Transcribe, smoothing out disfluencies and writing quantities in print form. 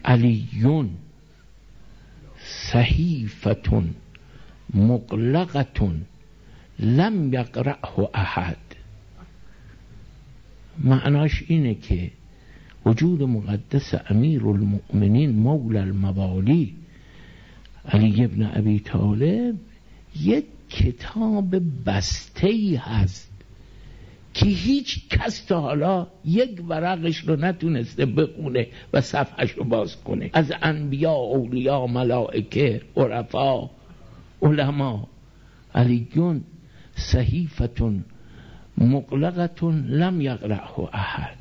علیون صحیفة مغلقة لم یقرأه احد. معناش اینه که وجود مقدس امیر المؤمنین مولا الموالی علی ابن ابی طالب یک کتاب بسته‌ای هست که هیچ کس تا حالا یک ورقش رو نتونسته بخونه و صفحش رو باز کنه، از انبیا، اولیاء، ملائکه، عرفا، علما. علیون صحیفة مغلقة لم یقرأه احد.